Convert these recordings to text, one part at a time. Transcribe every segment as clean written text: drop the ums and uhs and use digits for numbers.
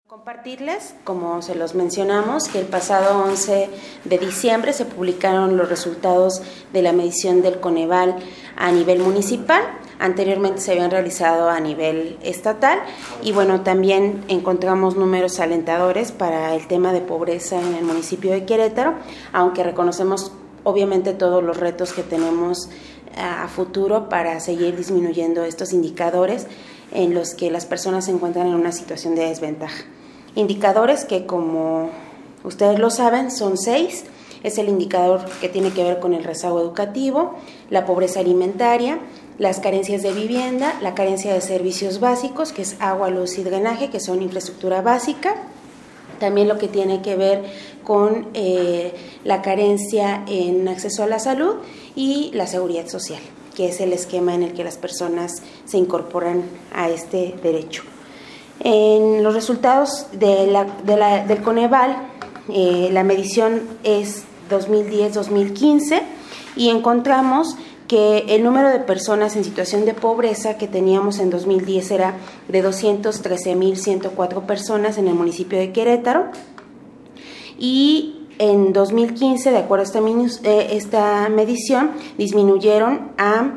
Compartirles, como se los mencionamos, que el pasado 11 de diciembre se publicaron los resultados de la medición del Coneval a nivel municipal. Anteriormente se habían realizado a nivel estatal y bueno, también encontramos números alentadores para el tema de pobreza en el municipio de Querétaro, aunque reconocemos obviamente todos los retos que tenemos a futuro para seguir disminuyendo estos indicadores en los que las personas se encuentran en una situación de desventaja. Indicadores que, como ustedes lo saben, son 6. Es el indicador que tiene que ver con el rezago educativo, la pobreza alimentaria, las carencias de vivienda, la carencia de servicios básicos, que es agua, luz y drenaje, que son infraestructura básica. También lo que tiene que ver con la carencia en acceso a la salud y la seguridad social, que es el esquema en el que las personas se incorporan a este derecho. En los resultados del Coneval, la medición es 2010-2015 y encontramos que el número de personas en situación de pobreza que teníamos en 2010 era de 213,104 personas en el municipio de Querétaro, y en 2015, de acuerdo a esta medición, disminuyeron a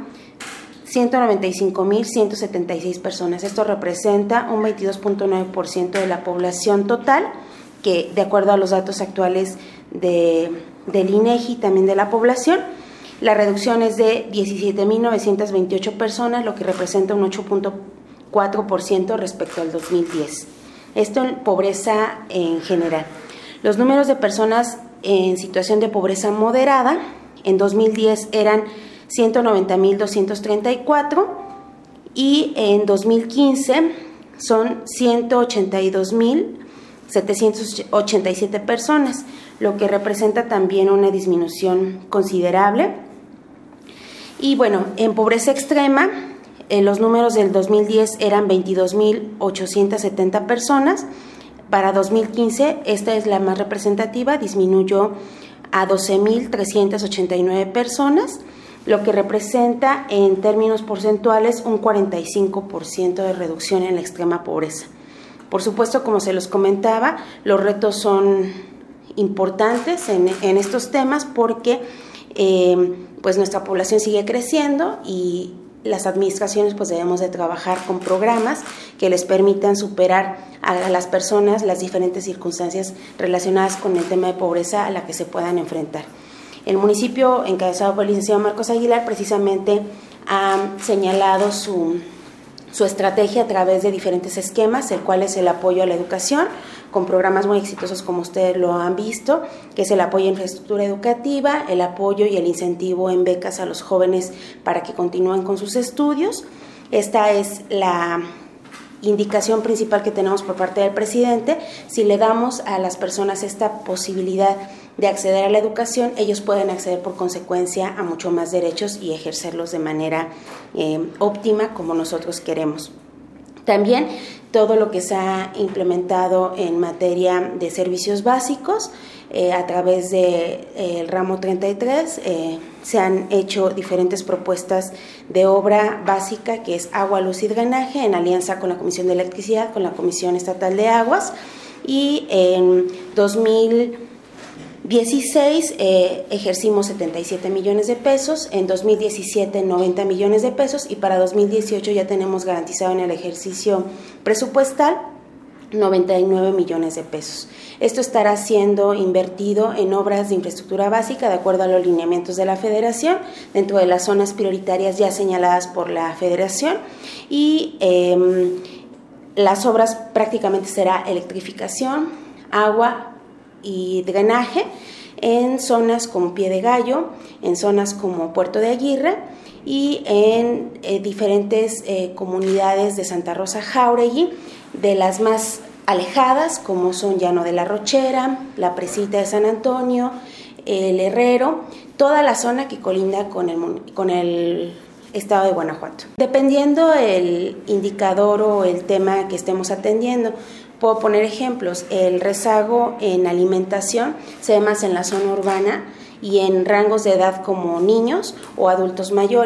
195,176 personas. Esto representa un 22.9% de la población total, que de acuerdo a los datos actuales del INEGI, también de la población, la reducción es de 17,928 personas, lo que representa un 8.4% respecto al 2010. Esto en pobreza en general. Los números de personas en situación de pobreza moderada en 2010 eran 190,234 y en 2015 son 182,787 personas, lo que representa también una disminución considerable. Y bueno, en pobreza extrema, los números del 2010 eran 22,870 personas. Para 2015, esta es la más representativa, disminuyó a 12,389 personas, lo que representa en términos porcentuales un 45% de reducción en la extrema pobreza. Por supuesto, como se los comentaba, los retos son importantes en estos temas porque pues nuestra población sigue creciendo y las administraciones pues debemos de trabajar con programas que les permitan superar a las personas las diferentes circunstancias relacionadas con el tema de pobreza a la que se puedan enfrentar. El municipio, encabezado por el licenciado Marcos Aguilar, precisamente ha señalado su estrategia a través de diferentes esquemas, el cual es el apoyo a la educación, con programas muy exitosos como ustedes lo han visto, que es el apoyo a infraestructura educativa, el apoyo y el incentivo en becas a los jóvenes para que continúen con sus estudios. Esta es la indicación principal que tenemos por parte del presidente. Si le damos a las personas esta posibilidad de acceder a la educación, ellos pueden acceder por consecuencia a mucho más derechos y ejercerlos de manera óptima como nosotros queremos. También todo lo que se ha implementado en materia de servicios básicos a través del ramo 33, se han hecho diferentes propuestas de obra básica, que es agua, luz y drenaje, en alianza con la Comisión de Electricidad, con la Comisión Estatal de Aguas, y en 2016 ejercimos 77 millones de pesos, en 2017 90 millones de pesos y para 2018 ya tenemos garantizado en el ejercicio presupuestal 99 millones de pesos. Esto estará siendo invertido en obras de infraestructura básica de acuerdo a los lineamientos de la Federación, dentro de las zonas prioritarias ya señaladas por la Federación, y las obras prácticamente será electrificación, agua y drenaje en zonas como Pie de Gallo, en zonas como Puerto de Aguirre y en diferentes comunidades de Santa Rosa Jáuregui, de las más alejadas como son Llano de la Rochera, la Presita de San Antonio, el Herrero, toda la zona que colinda con el estado de Guanajuato. Dependiendo el indicador o el tema que estemos atendiendo, puedo poner ejemplos. El rezago en alimentación se ve más en la zona urbana y en rangos de edad como niños o adultos mayores.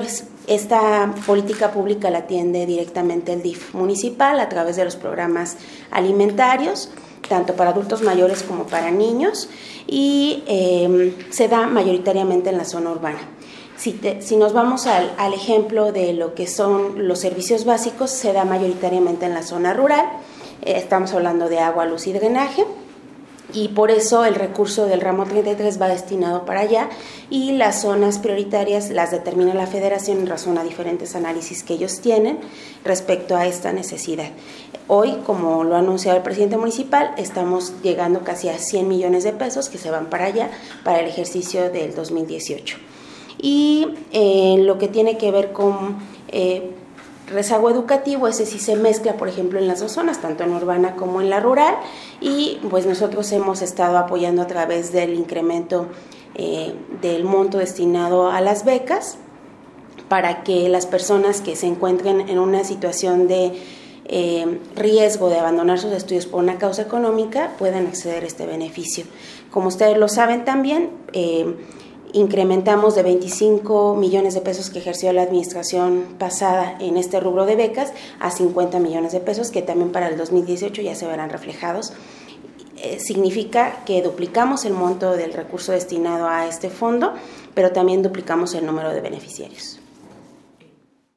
Esta política pública la atiende directamente el DIF municipal a través de los programas alimentarios, tanto para adultos mayores como para niños, y se da mayoritariamente en la zona urbana. Si nos vamos al ejemplo de lo que son los servicios básicos, se da mayoritariamente en la zona rural. Estamos hablando de agua, luz y drenaje, y por eso el recurso del ramo 33 va destinado para allá, y las zonas prioritarias las determina la Federación en razón a diferentes análisis que ellos tienen respecto a esta necesidad. Hoy, como lo ha anunciado el presidente municipal, estamos llegando casi a 100 millones de pesos que se van para allá para el ejercicio del 2018. Y lo que tiene que ver con rezago educativo, ese sí se mezcla, por ejemplo, en las dos zonas, tanto en urbana como en la rural, y pues nosotros hemos estado apoyando a través del incremento del monto destinado a las becas para que las personas que se encuentren en una situación de riesgo de abandonar sus estudios por una causa económica puedan acceder a este beneficio. Como ustedes lo saben también, incrementamos de 25 millones de pesos que ejerció la administración pasada en este rubro de becas a 50 millones de pesos que también para el 2018 ya se verán reflejados. Significa que duplicamos el monto del recurso destinado a este fondo, pero también duplicamos el número de beneficiarios.